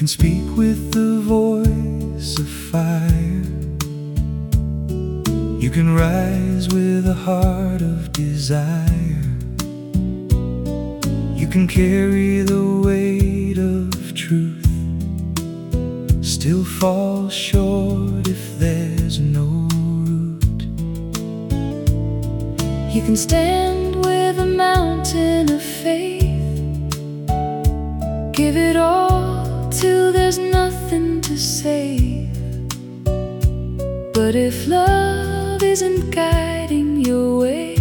can speak with the voice of fire. You can rise with a heart of desire. You can carry the weight of truth, still fall short if there's no root. You can stand with a mountain of faith, give it all till there's nothing to save. But if love isn't guiding your way,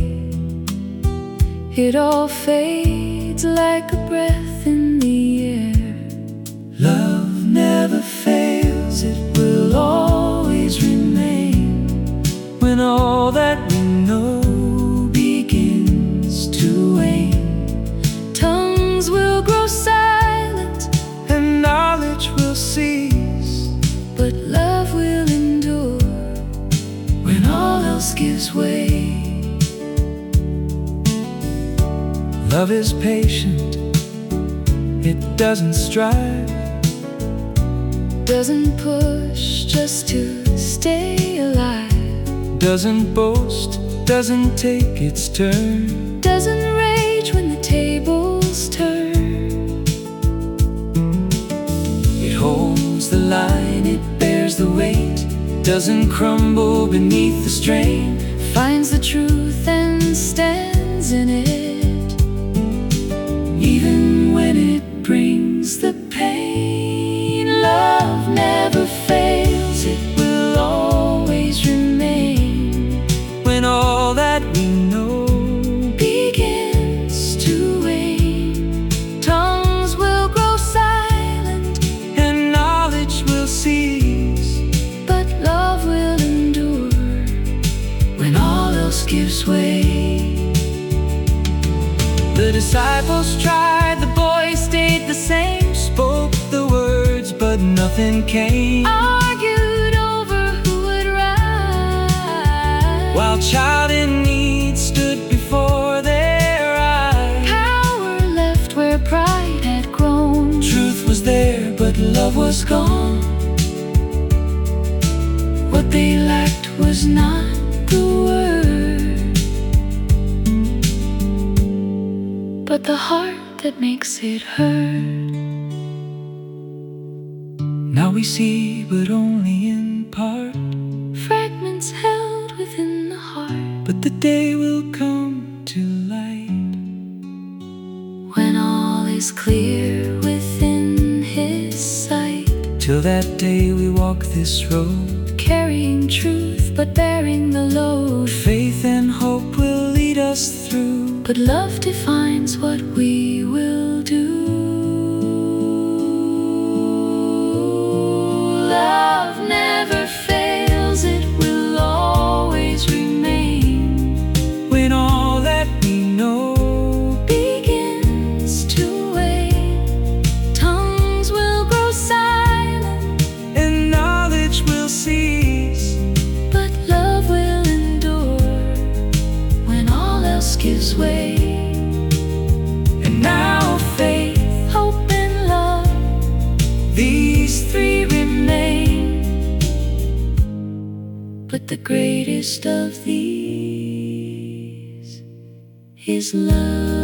it all fades like a breath in the air. Love never fails, it will always remain. When all that we know begins to wane, tongues will grow silent and knowledge will cease, but love will endure when all else gives way. Love is patient, it doesn't strive, doesn't push just to stay alive, doesn't boast, doesn't take its turn, doesn't rage when the tables turn. It holds the line, it bears the weight, doesn't crumble beneath the strain, finds the truth and stands in it, even when it brings the pain. Love never fails, it will always remain. When all that we know begins to wane, tongues will grow silent and knowledge will cease, but love will endure when all else gives way. The disciples tried, the boy stayed the same, spoke the words but nothing came, argued over who would rise, while child in need stood before their eyes. Power left where pride had grown, Truth was there but love was gone. What they lacked was not the word, but the heart that makes it heard. Now we see but only in part, Fragments held within the heart, but the day will come to light, when all is clear within His sight. Till that day we walk this road, Carrying truth but bearing the load. faith and hope will lead us through, But love defines what we will do. Love never fails, it will always remain. when all that we know Begins to wane, tongues will grow silent and knowledge will cease, but love will endure when all else gives way. and now faith, Hope and love, these three remain, but the greatest of these is love.